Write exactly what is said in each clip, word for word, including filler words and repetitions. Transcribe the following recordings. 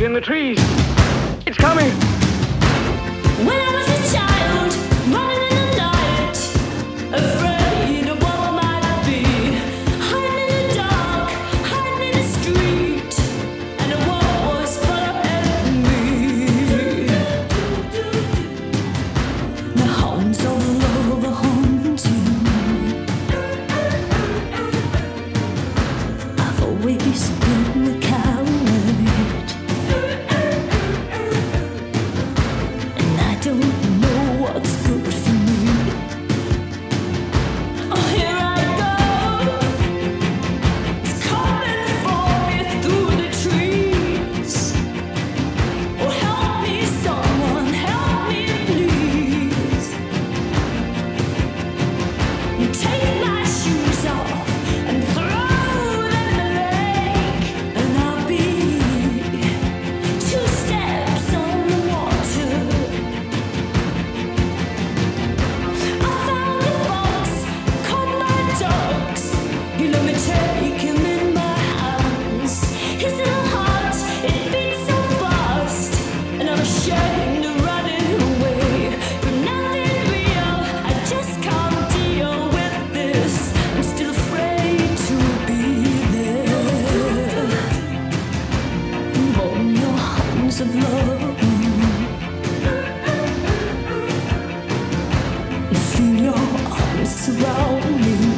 in the trees. It's coming. When I was a child, running in the night, afraid of what might be, hiding in the dark, hiding in the street, and the world was following me. The hounds of love are haunting. I've always been the coward. Don't know what's good for me. Oh, here I go. It's coming for me through the trees. Oh, help me, someone, help me, please. Take my shoes off and throw them in the lake, and I'll be two steps on the water. You let me take him in my hands. His little heart, it beats so fast, and I'm ashamed of running away. But nothing real, I just can't deal with this. I'm still afraid to be there. Hold your arms of love. Feel your arms surround me.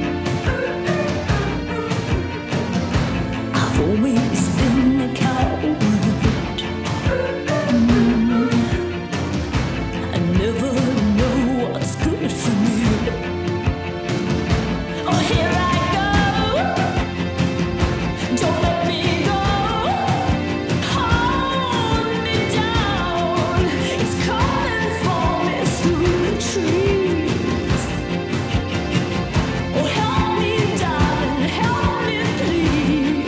I've always been a coward. Mm. I never know what's good for me. Oh, here I go. Don't let me go. Hold me down. It's coming for me through the trees. Oh, help me, darling, help me, please.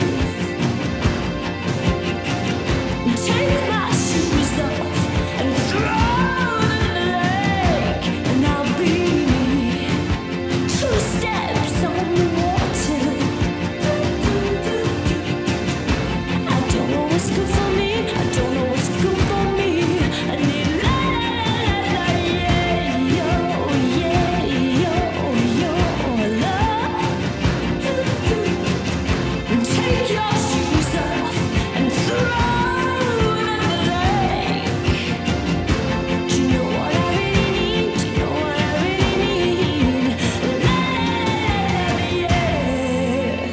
Take my shoes off and throw them in the lake, and I'll be two steps on the water. I don't know what's good for me. I don't know what's good for me. I need la la la yeah, yo, yeah, yo, yo, love. Take your shoes off and throw them in the lake. Do you know what I really need? Do you know what I really need? La la la yeah.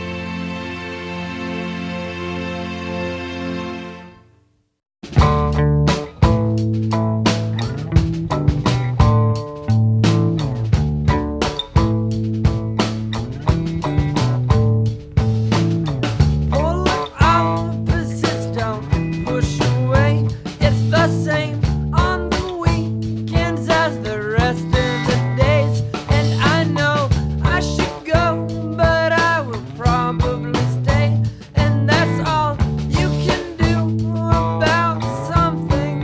Pull opposites, don't push away. It's the same on the weekends as the rest of the days. And I know I should go, but I will probably stay. And that's all you can do about something.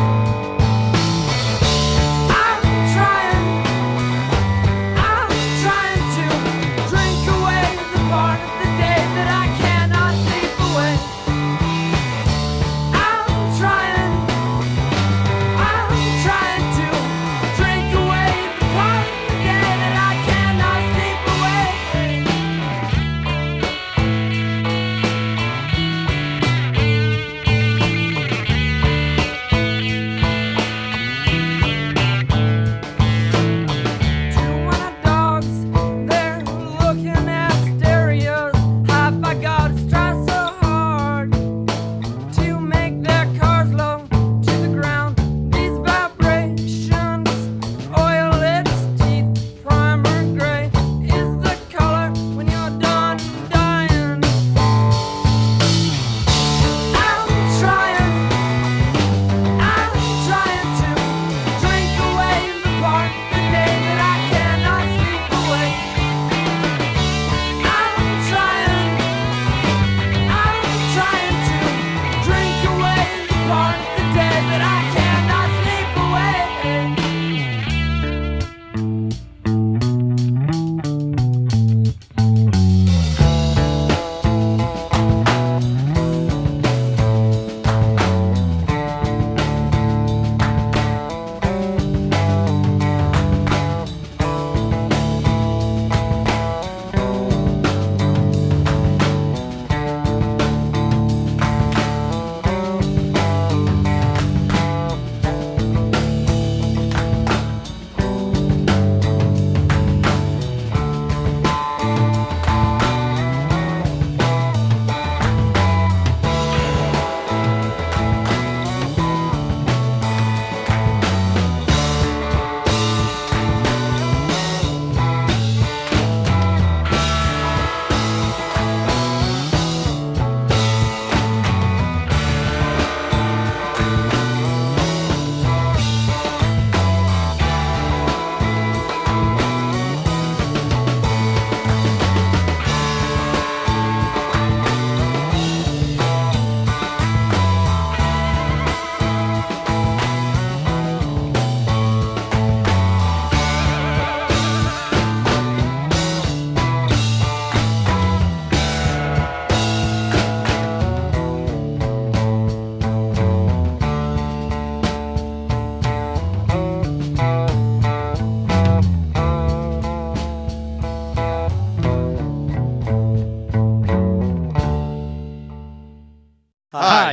I'm trying, I'm trying to drink away the part of the day that I cannot sleep away. I'm trying,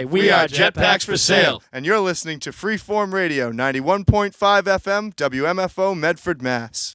we, We are are Jetpacks for Sale. And you're listening to Freeform Radio, ninety-one point five F M, W M F O, Medford, Mass.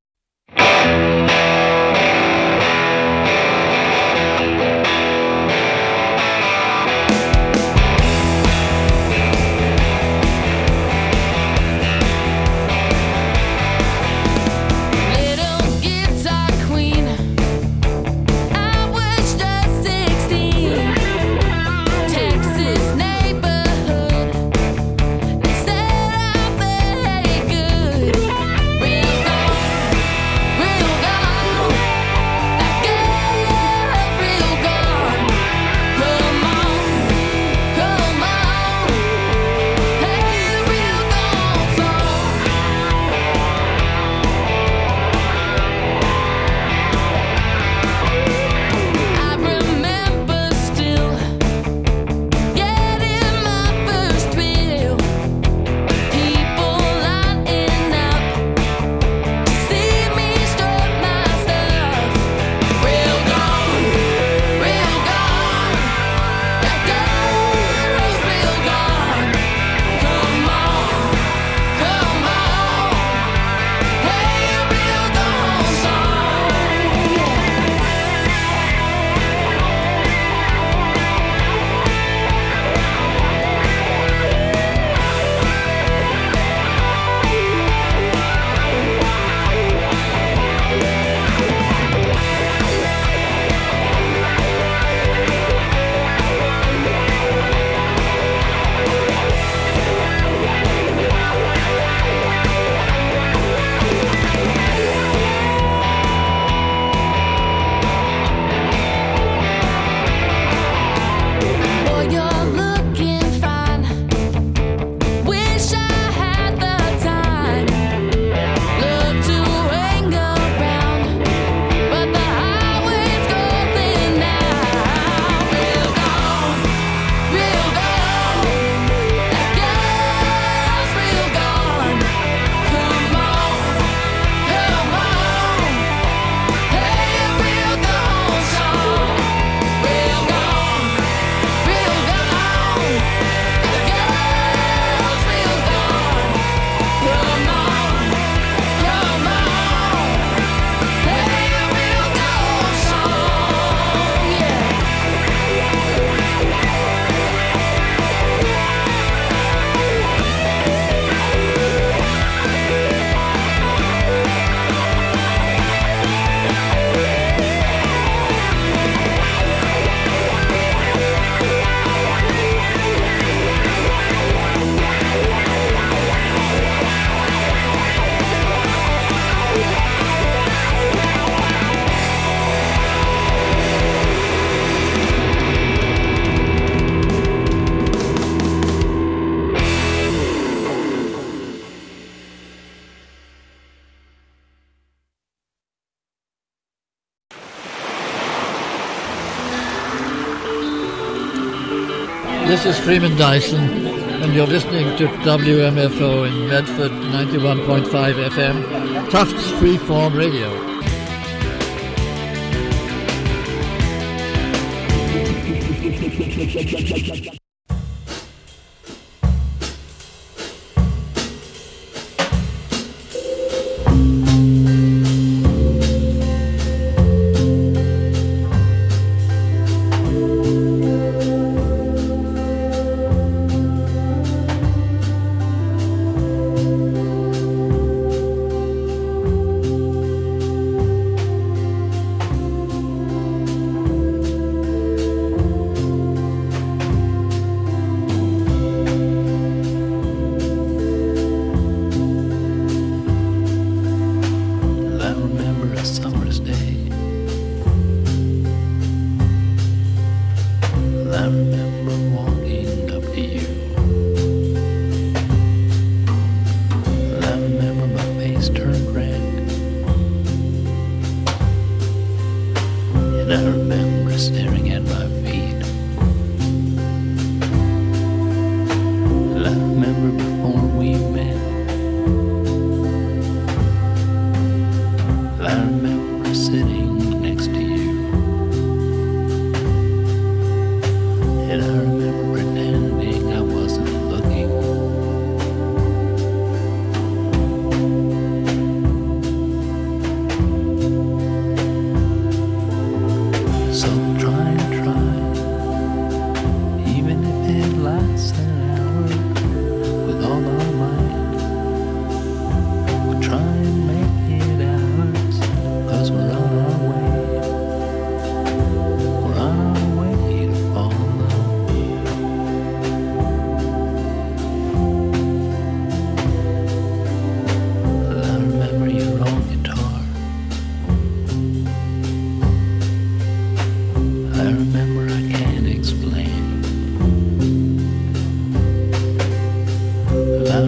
This is Freeman Dyson, and you're listening to W M F O in Medford, ninety-one point five F M, Tufts Freeform Radio.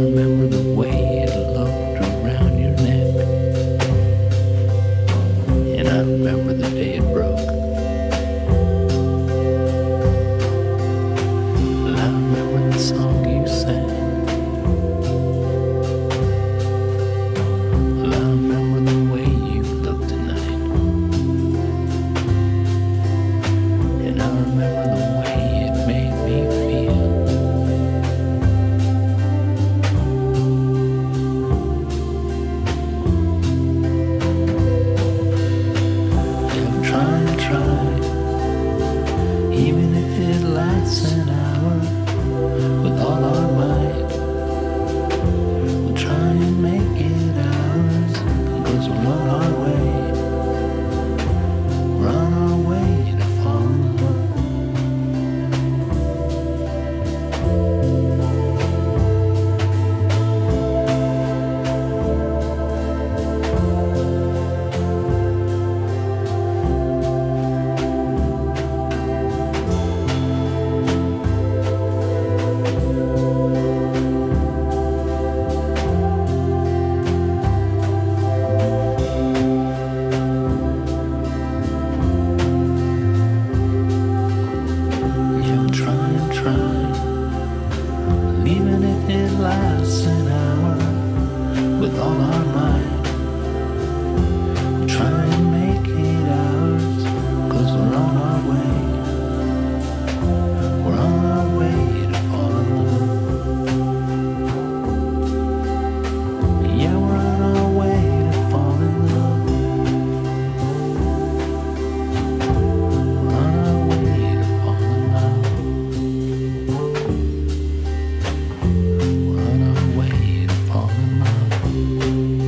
remember the way it looked around your neck. And I remember the day it broke. And I remember the song you sang. And I remember the way you looked tonight. And I remember the way it made me feel. Try and try, even if it lasts an hour, with all our might, we'll try and make it ours, because we're on our way, we're on our way to fall in love. Yeah, try and try, even if it lasts an hour, with all our might, we'll try and make it ours, cause we're on our way, we're on our way to fall in love. Yeah, we're on our way to fall in love. We're on our way to fall in love. We're on our way to fall in love.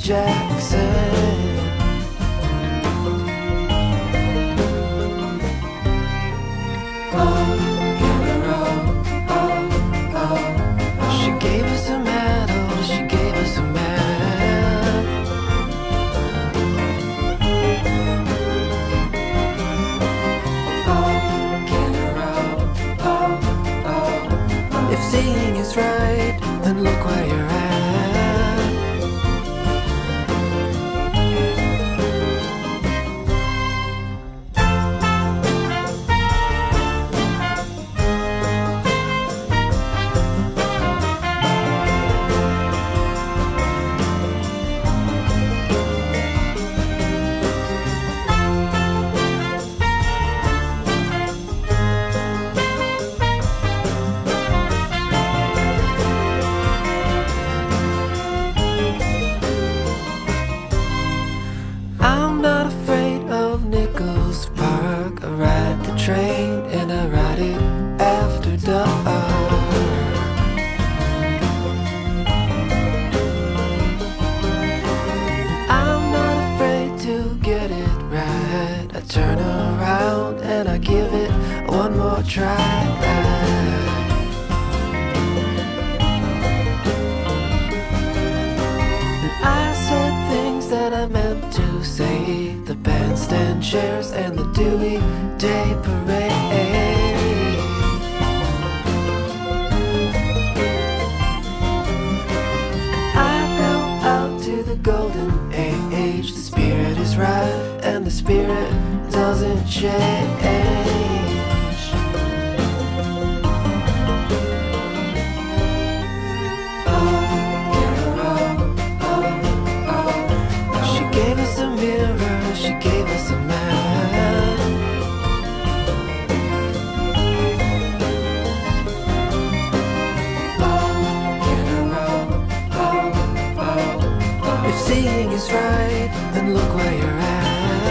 Jackson. Oh, hero, oh, oh. She gave us a medal, she gave us a medal. Oh, hero, oh, oh. If seeing is right, then look where you're at. I'm not afraid of Nichols Park. I ride the train and I ride it after dark. I'm not afraid to get it right. I turn around and I give it one more try. I said things that I meant to say. The bandstand chairs and the Dewey Day Parade. I go out to the golden age. The spirit is right and the spirit doesn't change. She gave us a mirror, she gave us a man. If seeing is right, then look where you're at.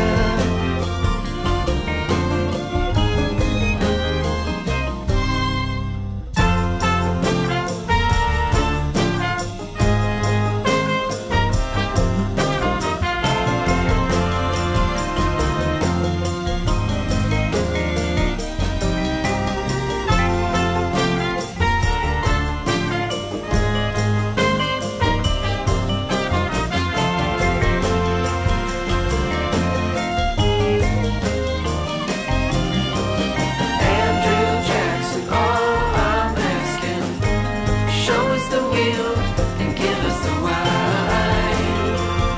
Andrew Jackson, all I'm asking, show us the wheel and give us the wine.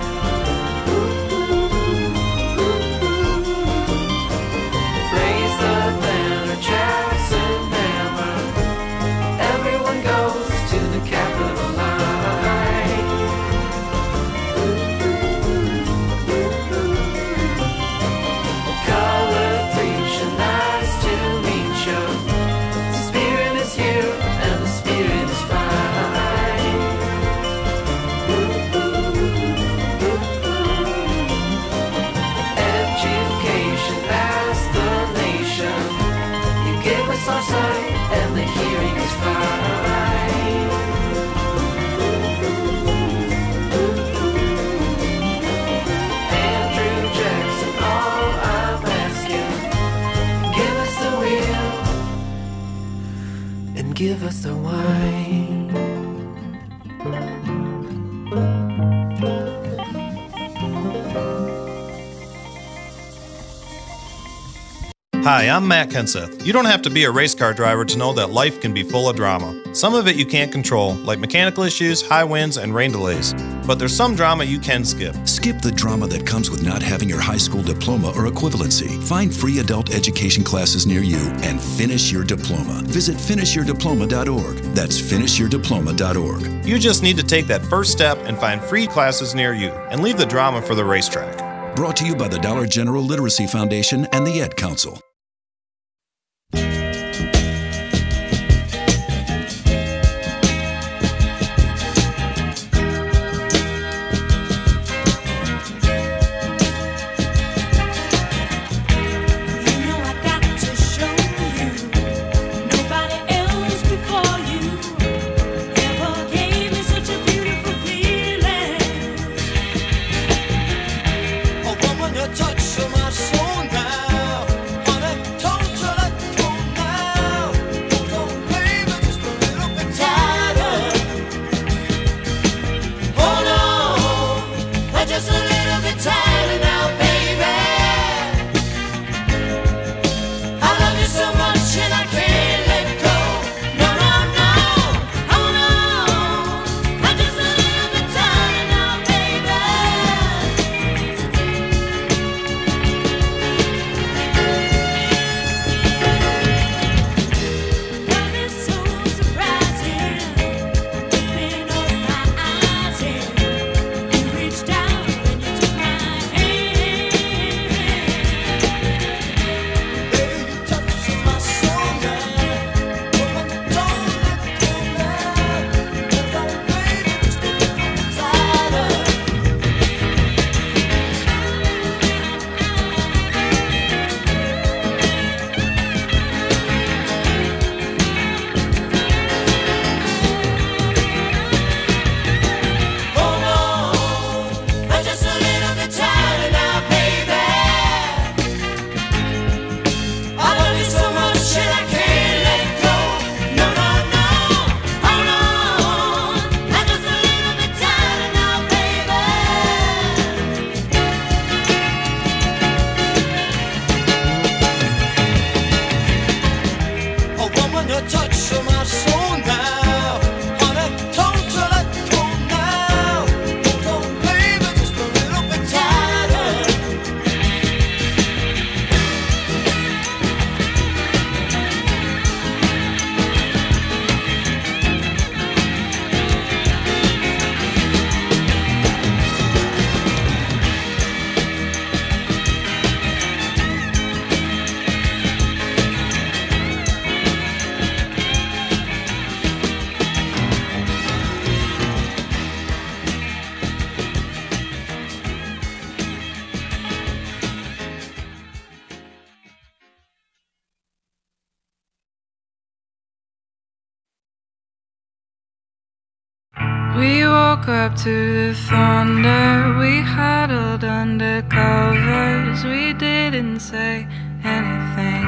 Raise the banner, Jackson hammer. Everyone goes to the Capitol line. Color preacher, nice to meet you. The spirit is here and the spirit is fine. Education as the nation. You give us our sight and the hearing is fine. Andrew Jackson, all I'm asking, give us the wheel and give us the wine. Hi, I'm Matt Kenseth. You don't have to be a race car driver to know that life can be full of drama. Some of it you can't control, like mechanical issues, high winds, and rain delays. But there's some drama you can skip. Skip the drama that comes with not having your high school diploma or equivalency. Find free adult education classes near you and finish your diploma. Visit finish your diploma dot org. That's finish your diploma dot org. You just need to take that first step and find free classes near you, and leave the drama for the racetrack. Brought to you by the Dollar General Literacy Foundation and the Ed Council. Nobody else before you ever gave me such a beautiful feeling. We woke up to the thunder, we huddled under covers, we didn't say anything.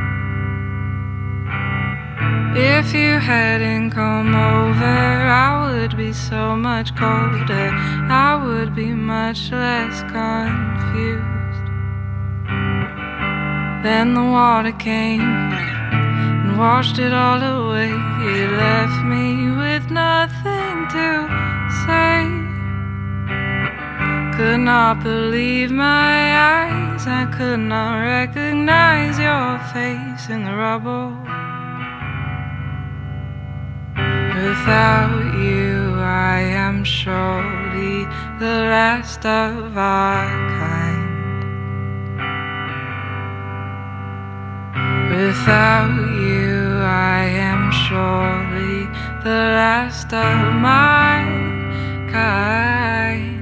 If you hadn't come over, I would be so much colder, I would be much less confused. Then the water came and washed it all away. It left me with nothing to say. Could not believe my eyes, I could not recognize your face in the rubble. Without you, I am surely the last of our kind. Without you, I am surely the last of my kind.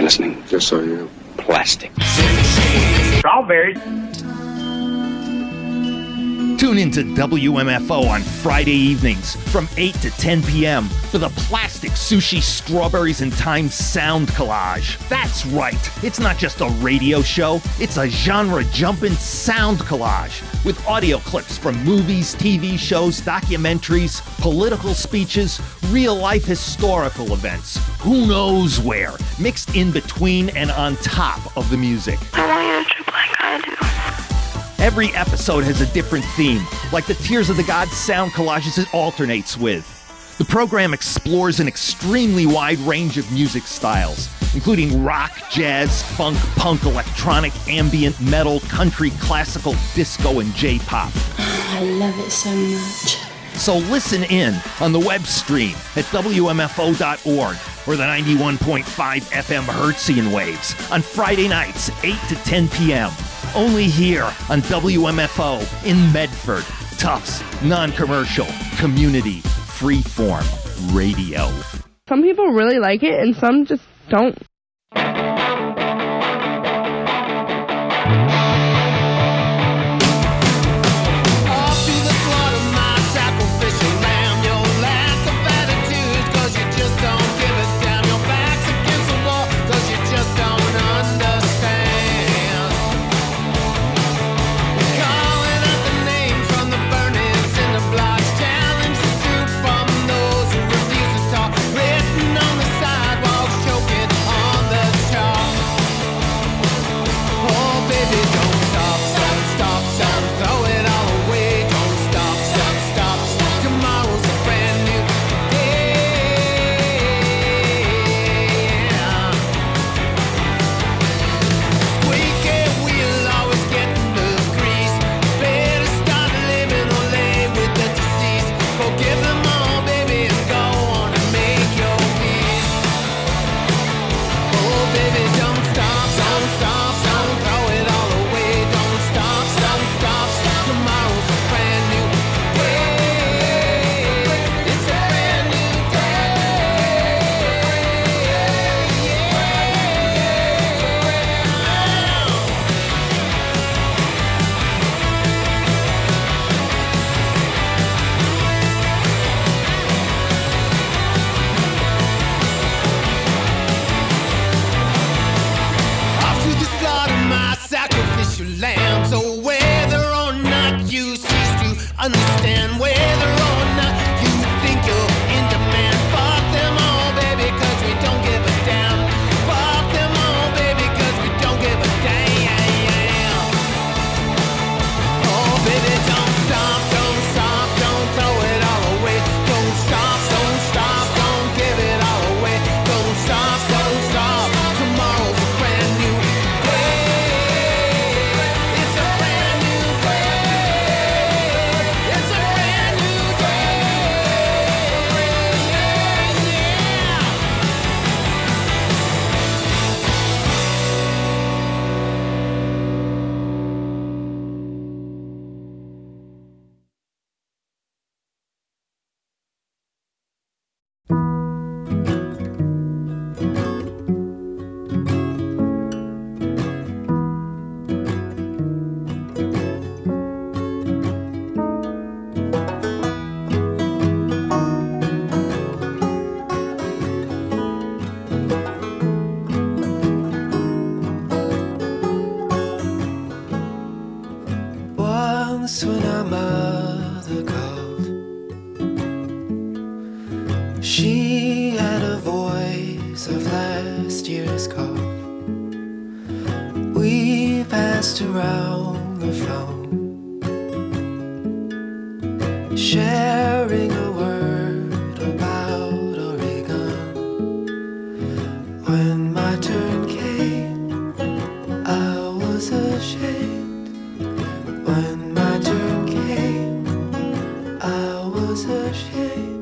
listening? Yes, I am. Plastic. Strawberries. Tune into W M F O on Friday evenings from eight to ten p.m. for the Plastic Sushi Strawberries and Time Sound Collage. That's right, it's not just a radio show, it's a genre-jumping sound collage with audio clips from movies, T V shows, documentaries, political speeches, real-life historical events. Who knows where, mixed in between and on top of the music. I want you to trip like I do. Every episode has a different theme, like the Tears of the Gods sound collages it alternates with. The program explores an extremely wide range of music styles, including rock, jazz, funk, punk, electronic, ambient, metal, country, classical, disco, and J-pop. I love it so much. So listen in on the web stream at W M F O dot org or the ninety-one point five F M Hertzian waves on Friday nights, eight to ten p.m. Only here on W M F O in Medford. Tufts, non-commercial, community, freeform radio. Some people really like it and some just don't. Understand whether or not you think you're in demand. Fuck them all, baby, cause we don't give a damn. Fuck them all, baby, cause we don't give a damn. Oh, baby, don't stop, don't stop, don't throw it all away. Don't stop, don't stop, don't give it all away. Don't stop, don't stop, tomorrow's a brand new day. It's a brand new day. It's a brand new Once when our mother called, she had a voice of last year's cough. We passed around the phone, sharing a word about Oregon. When my turn came, I was ashamed. When my turn came, I was ashamed.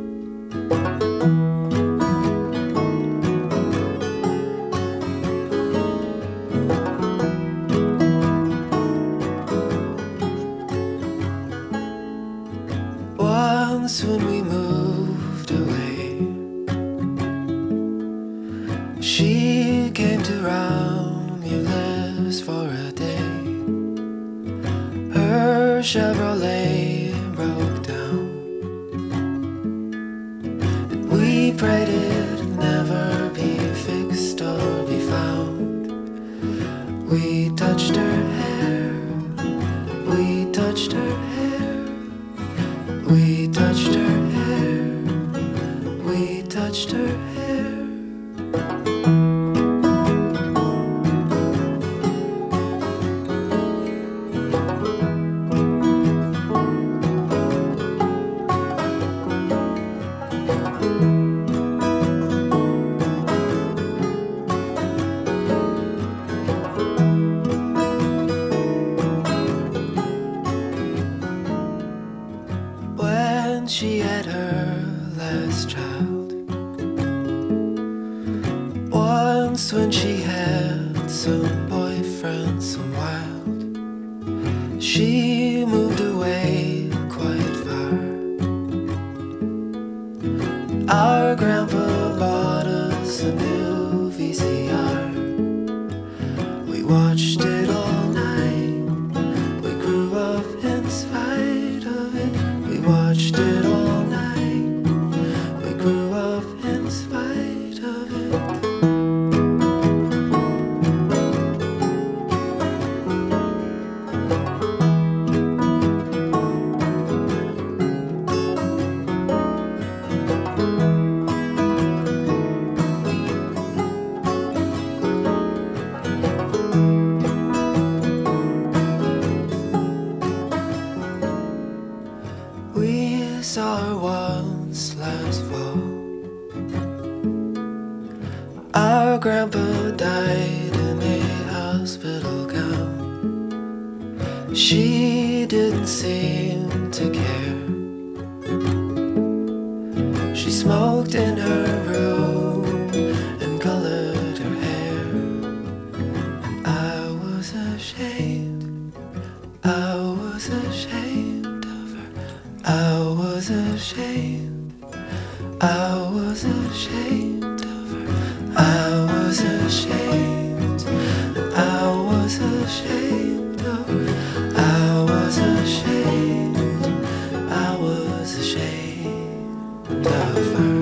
Once when we moved away, she We came to Romulus for a day. Her Chevrolet broke down. And we prayed it'd never be fixed or be found. We touched her hair. We touched her hair. We touched her hair. We touched her hair. When she had her last child, once when she had some boyfriend, some wild, she moved away quite far. Our grandpa bought us a new V C R. We watched it all night. We grew up in spite of it. We watched it all night. We grew up in spite of it. We saw her once last fall. Our grandpa died in a hospital gown. She didn't seem to care. She smoked in her room and colored her hair. And I was ashamed. I was ashamed of her. I was ashamed. I was ashamed of her. I was ashamed. I was ashamed of her. I was ashamed. I was ashamed of her.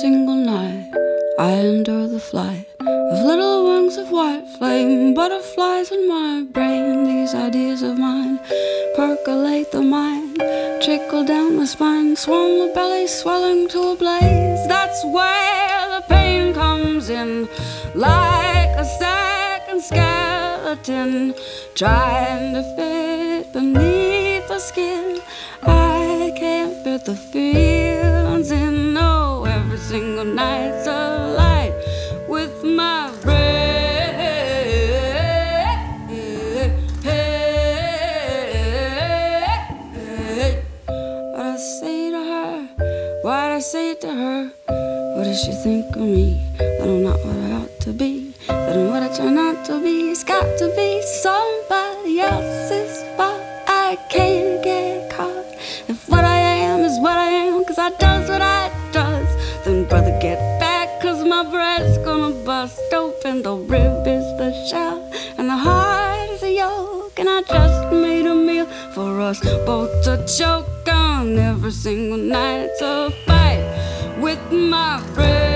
single night I endure the flight of little wings of white flame, butterflies in my brain. These ideas of mine percolate the mind, trickle down the spine, swarm the belly, swelling to a blaze. That's where the pain comes in, like a second skeleton trying to fit beneath the skin. I can't fit the feelings in. No, every single night's a light with my brain. What I say to her, what I say to her, what does she think of me? That I'm not what I ought to be, that I'm what I try not to be. It's got to be somebody else's fault. I can't get caught. If what I am is what I am, cause I does what I does, then brother get back, cause my breast's gonna bust open. The rib is the shell and the heart is a yolk, and I just made a meal for us both to choke on. Every single night it's a fight with my breath.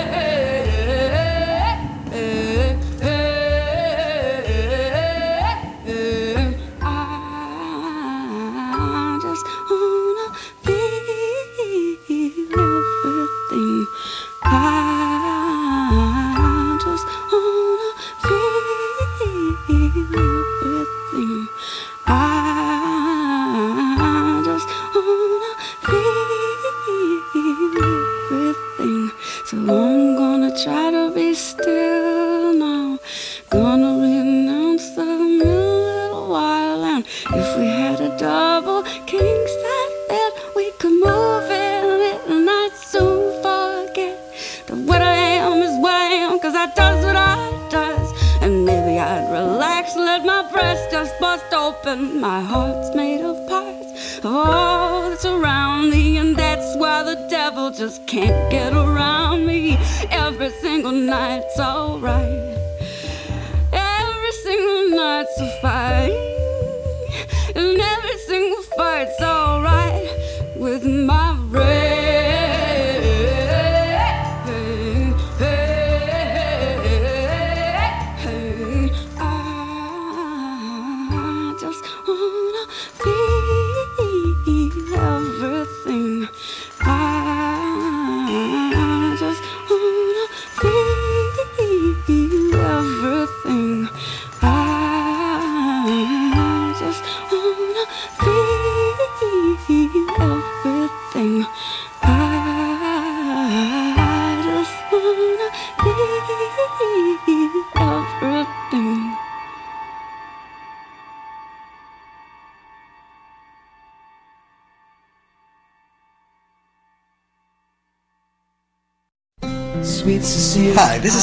Try to be still now. Gonna renounce the little while. And if we had a double king size bed, we could move in little nights, soon forget that what I am is what I am, cause I does what I does. And maybe I'd relax, let my breast just bust open. My heart's made of parts of all that's around me, and that's why the devil just can't get around me. Every single night's alright. Every single night's a fight, and every single fight's alright with my brain. I just wanna feel everything. I just wanna feel everything. I just wanna feel everything. I just wanna feel everything. Sweet Cecilia. Hi, this is